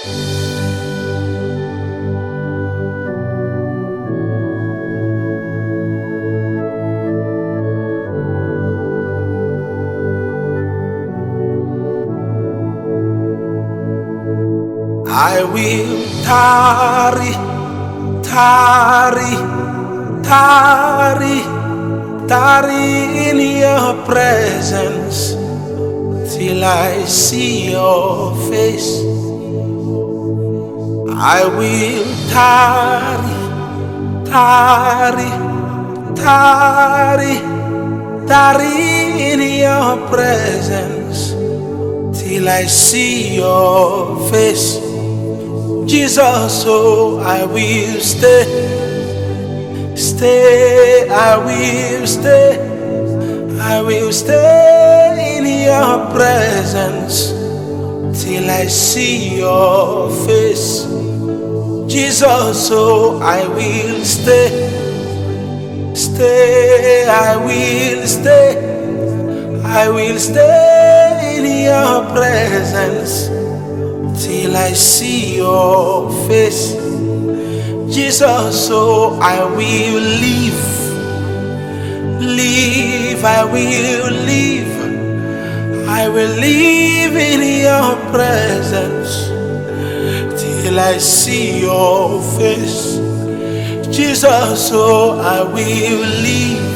I will tarry, tarry, tarry, tarry in your presence till I see your face. I will tarry, tarry, tarry, tarry in your presence till I see your face. Jesus, oh, I will stay, stay, I will stay in your presence till I see your face. Jesus, oh, I will stay, stay, I will stay in your presence till I see your face. Jesus, oh, I will live, I will live in your presence till I see your face. Jesus, oh, I will live,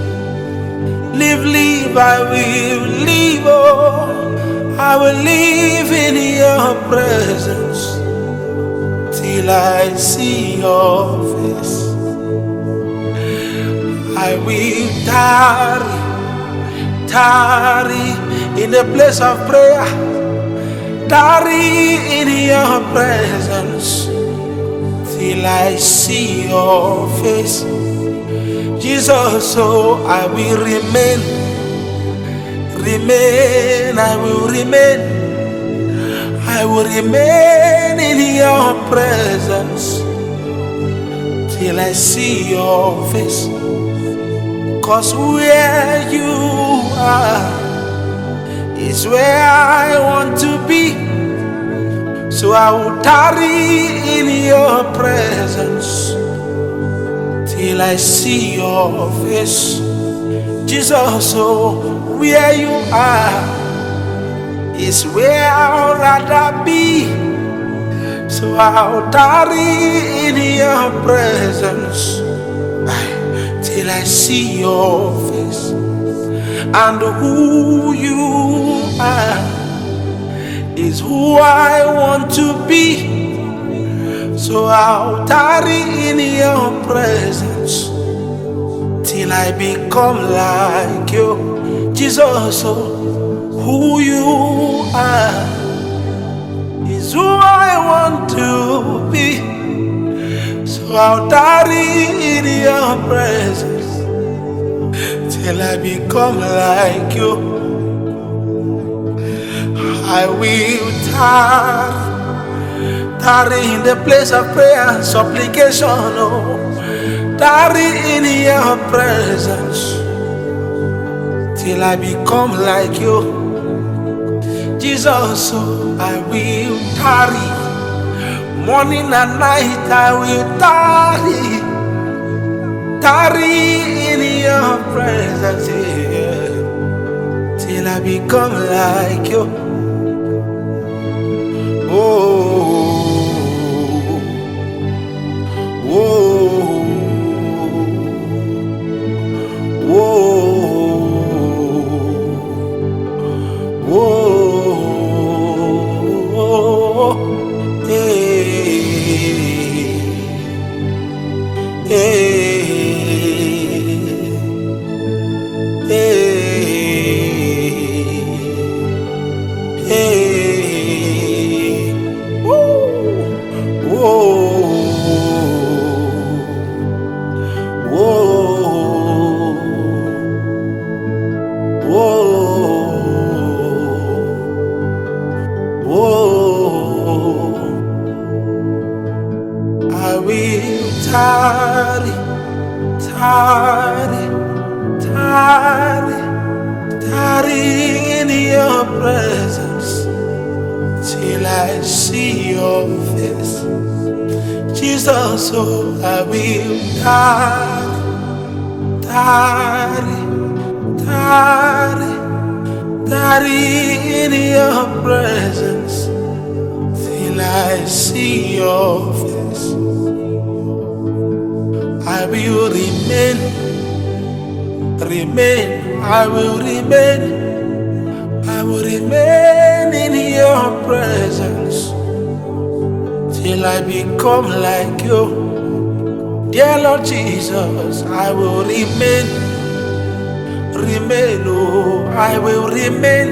I will live, oh, I will live in your presence till I see your face. I will tarry, tarry in the place of prayer, tarry in your presence till I see your face. Jesus, oh, I will remain, I will remain in your presence till I see your face. 'Cause where you are is where I want to be. So I will tarry in your presence till I see your face. Jesus, oh, where you are is where I'd rather be. So I'll tarry in your presence till I see your face. And who you are is who I want to be. So I'll tarry in your presence till I become like you. Jesus, oh, who you are is who I want to be. So I'll tarry in your presence till I become like you. I will tarry in the place of prayer and supplication, oh, tarry in your presence till I become like you. Jesus, oh, I will tarry. Morning and night I will tarry in your presence, yeah, till I become like you. I will tarry, tarry in your presence till I see your face. Jesus, oh, I will tarry, tarry, tarry in your presence till I see your face. I will remain, I will remain in your presence till I become like you. Dear Lord Jesus, I will remain, oh, I will remain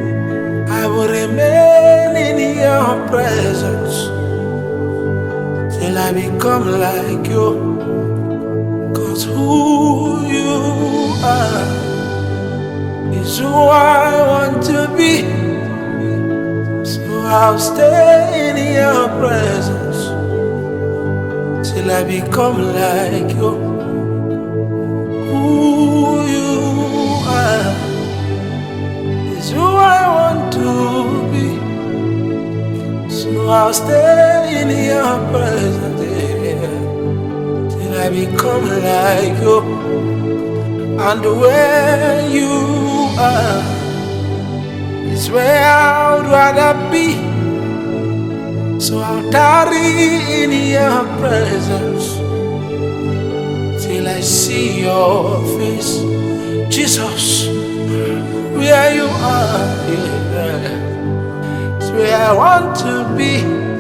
in your presence till I become like you. 'Cause who you are is who I want to be. So I'll stay in your presence till I become like you. Who you are is who I want to be. So I'll stay in your presence, yeah, till I become like you. And where you are is where I'd rather be. So I'll tarry in your presence till I see your face. Jesus, where you are, yeah, is where I want to be.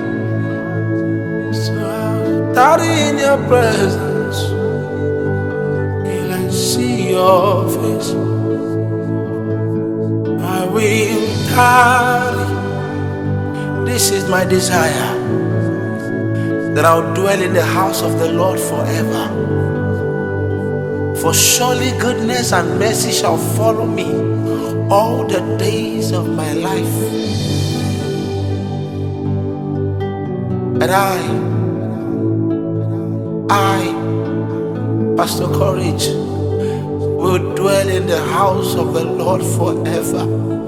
So I'll tarry in your presence till I see your face. I will tarry. This is my desire, that I'll dwell in the house of the Lord forever. For surely goodness and mercy shall follow me all the days of my life. And I, Pastor Courage, will dwell in the house of the Lord forever.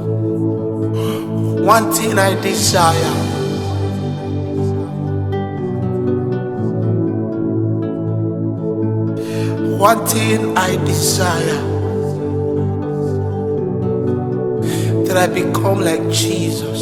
One thing I desire, one thing I desire, that I become like Jesus,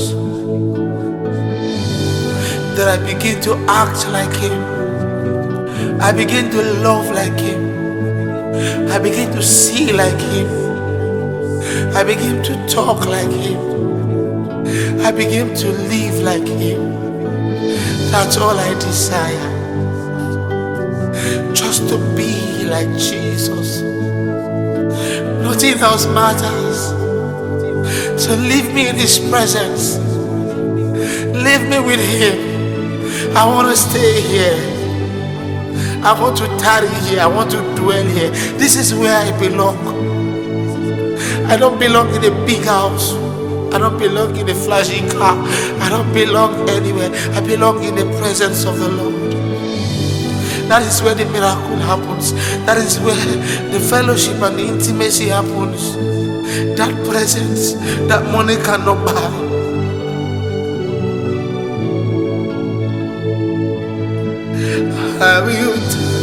that I begin to act like Him, I begin to love like Him, I begin to see like Him, I begin to talk like Him, I begin to live like Him. That's all I desire, just to be like Jesus. Nothing else matters. So leave me in His presence, leave me with Him. I want to stay here, I want to tarry here, I want to dwell here. This is where I belong. I don't belong in a big house, I don't belong in a flashy car, I don't belong anywhere. I belong in the presence of the Lord. That is where the miracle happens. That is where the fellowship and the intimacy happens. That presence that money cannot buy. I will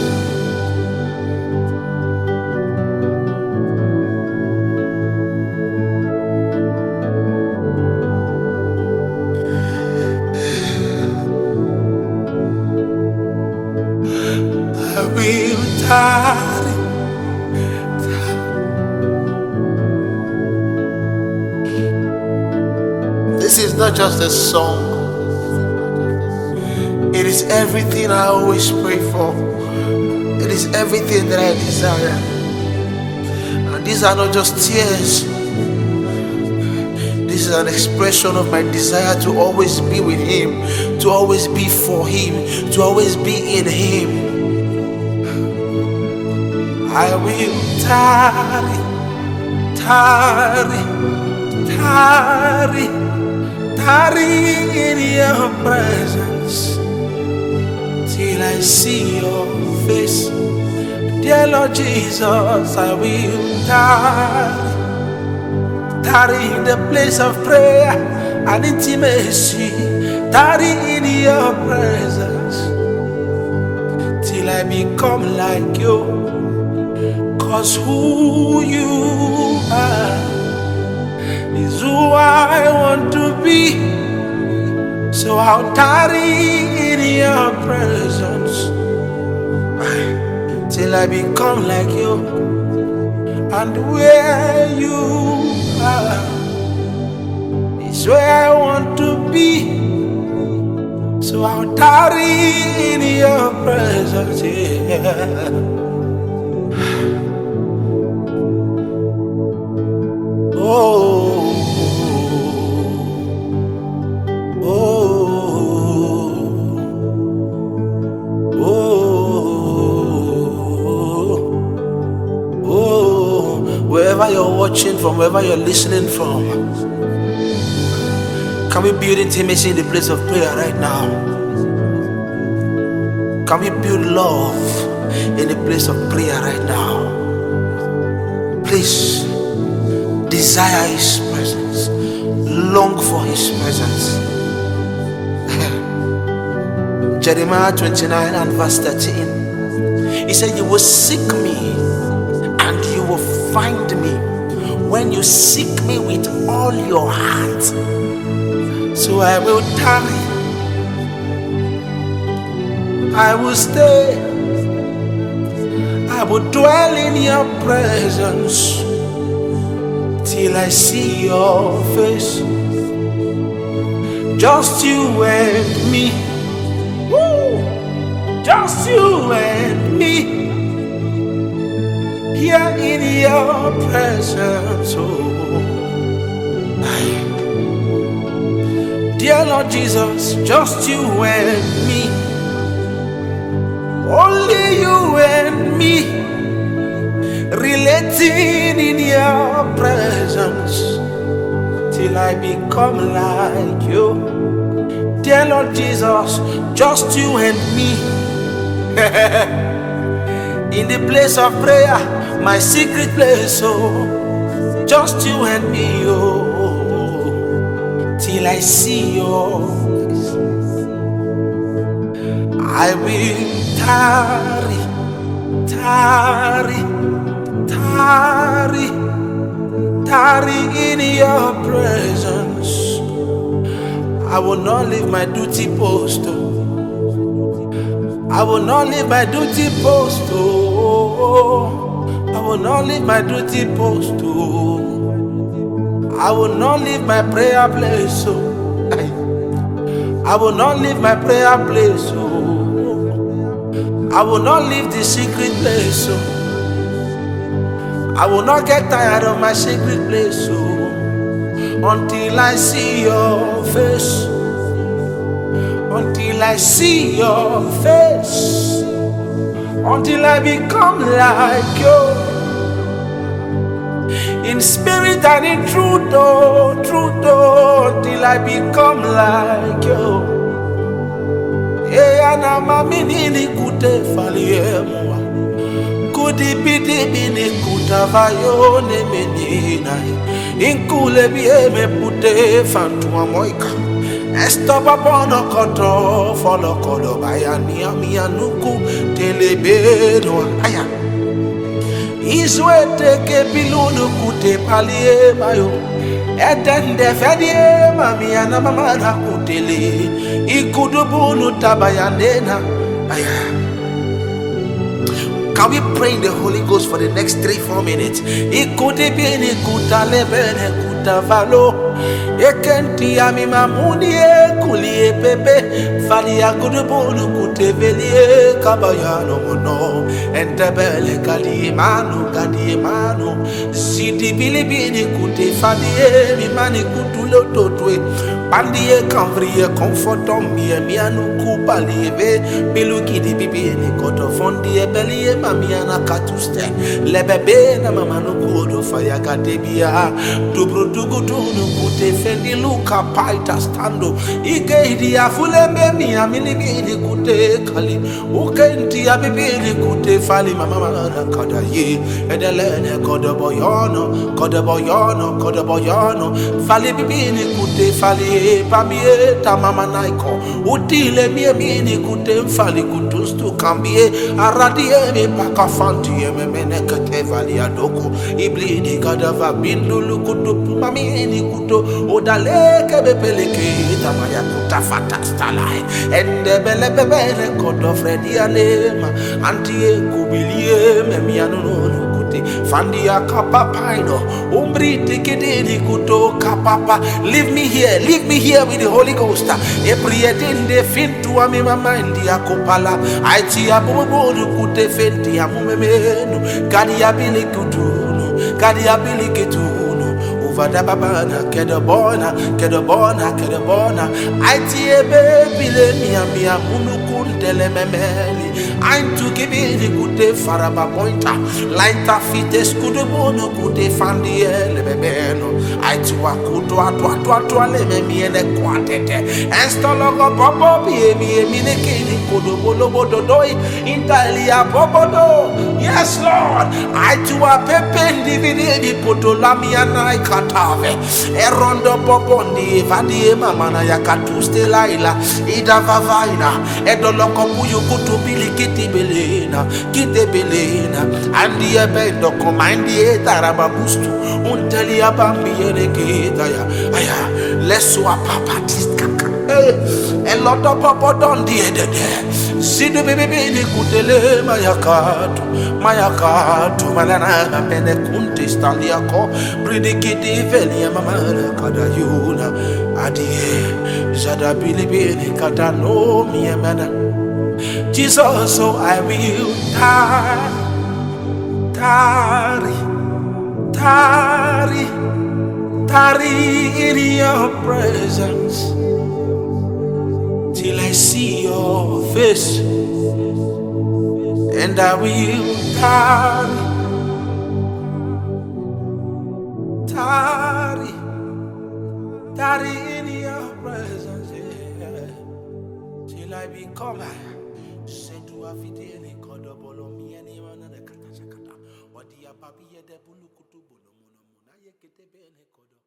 tarry. This is not just a song, it is everything I always pray for. It is everything that I desire. And these are not just tears, this is an expression of my desire to always be with Him, to always be for Him, to always be in Him. I will tarry, tarry, tarry, tarry in your presence till I see your face. Dear Lord Jesus, I will tarry, tarry in the place of prayer and intimacy tarry in your presence till I become like you. 'Cause who you are is who I want to be. So I'll tarry in your presence till I become like you. And where you are is where I want to be. So I'll tarry in your presence, yeah. Oh, oh, oh, wherever you're watching from, wherever you're listening from, can we build intimacy in the place of prayer right now? Can we build love in the place of prayer right now? Please desire His presence, long for His presence. Jeremiah 29 and verse 13. He said, "You will seek me and you will find me when you seek me with all your heart." So I will tarry, I will stay, I will dwell in your presence till I see your face. Just you and me. Woo! Just you and me here in your presence. Oh, dear Lord Jesus, just you and me, only you and me, relating in your presence till I become like you. Dear Lord Jesus, just you and me in the place of prayer, my secret place. Oh, just you and me, oh, till I see your face. I will tarry, tarry, tarry, tarry in your presence. I will not leave my duty post. I will not leave my duty post. I will not leave my duty post. I will not leave my prayer place. I will not leave my prayer place. I will not leave the secret place. I will not get tired of my secret place. Until I see your face, until I see your face, until I become like you, in spirit and in truth, oh, until I become like you. Eyana mamini kute faliemwa, kudi bidi bini kutavayo ne menina. Inkule bie me pute fantua moika. Estopa bono koto folo kodo bayani amianuku telebeno aya. Izwete ke bilunu kute palie bayo. Edende fedie mamiana mamana kutele. Ikudubunu tabayanena aya. Can we pray in the Holy Ghost for the next 3-4 minutes? Ikuti bini kutale bene kutavalo. Ekenti ami mamuni kulie pepe. Fali ya kudubunu kutevelie kabayano mono. Entebele kadi emano. Zidi bili bini kute fadie mimani kutulo totwe. Pandie kanvriye comfortom mianu balieve biluki di bibi ni koto fondi e belie mamiana katuste lebebe na mama no kudo faya gadebia dubro dugudunu kute fendi luka paita stando ige afulebe mi amini bili kute kali ukenti ya bibili kute fali mama kada ye edelene kodoboyono fali bibili kute fali pamie tamama naiko utile mini kute fali kutustu kambie aradie me pakafanti me menekete fali adoko iblidi kadava bindulu kutu mamini kuto odaleke bepeleke tamaya kutafata stalai ende bele kodo fredi alema antie kubilie memiano Fandia kapapaido umbri tikidini kuto kapapa. Leave me here with the Holy Ghost. Eprietinde fintu amima mindi akopala aiti abubudu kute fenti amumemenu kadi abili kituno uvada babana kedobona aiti ebebile mia munukundele memeli aintu kibili kute faraba pointa laita fites kudubono kute fandiele bebeno aitu akuto atwa le memiene kwatete estologo popo biemi minekini kudubolo bododoi intalia popodo. Yes Lord, aitu apepe ndividi potolamia na ikatave erondo popondi vadie mamana yakatuste laila ida vavaina edoloko puyu kutubili kite belena andi ebendo komandi etarababustu unteli abambi yenekita ya aya leswa papa tiskaka eloto popo dondi edede sidu bibi kutele mayakatu malana pene kunti staliako bridikiti velia mamana kadayuna adie jada bilibini katano miemana Jesus, so I will tarry in your presence till I see your face, and I will tarry in your presence, yeah, till I become. Setu afidele kodobolo mieni mana de kata sakata. Wadia babi ye de bulu kutu bono mono mona ye kete bene kodo.